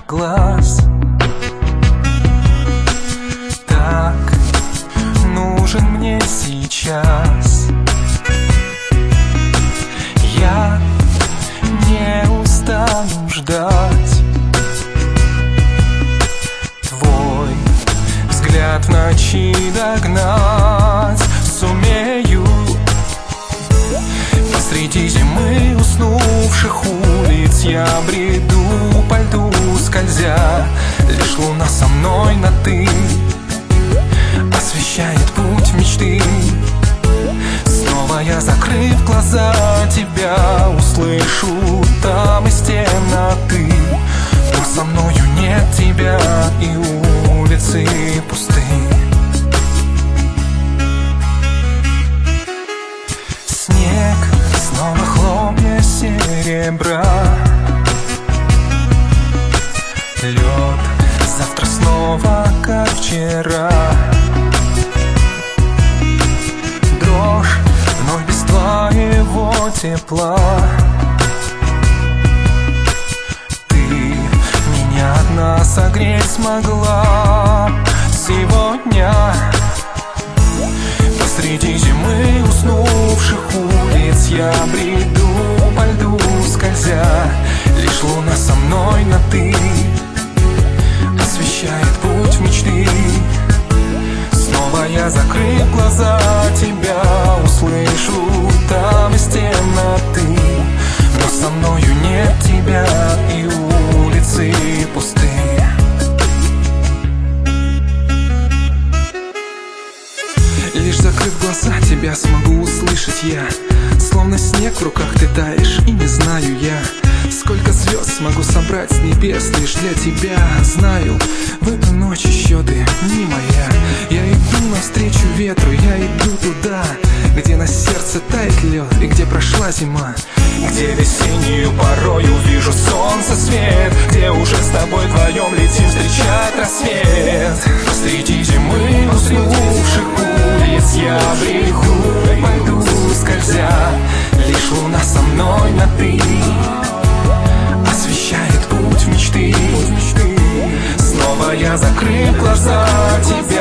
глаз. Так нужен мне сейчас. Я не устану ждать твой взгляд в ночи догнать. Сумею посреди зимы уснувших улиц. Я бреду по льду скользя, лишь луна со мной на «ты» освещает путь мечты. Снова я, закрыв глаза, тебя услышу там из темноты. Но со мною нет тебя, и улицы пусты. Снег, снова хлопья серебра. Лед, завтра снова как вчера. Дрожь, вновь без твоего тепла. Ты меня одна согреть смогла сегодня. Посреди зимы уснувших улиц я бреду по льду скользя, лишь луна со мной на «ты» освещает путь мечты. Снова я, закрыв глаза, тебя услышу там из темноты. Но со мною нет тебя, и улицы пусты. Лишь закрыв глаза, тебя смогу услышать я. Словно снег в руках ты таешь, и не знаю я, сколько звезд смогу собрать с небес лишь для тебя. Знаю, в эту ночь еще ты не моя. Я иду навстречу ветру, я иду туда, где на сердце тает лед и где прошла зима. Где весеннюю порою вижу солнце свет, где уже с тобой вдвоем летим встречать рассвет. Посреди зимы уснувших улиц я бреду по льду скользя, лишь луна со мной на «ты» освещает путь мечты. Снова я, закрыв глаза, тебя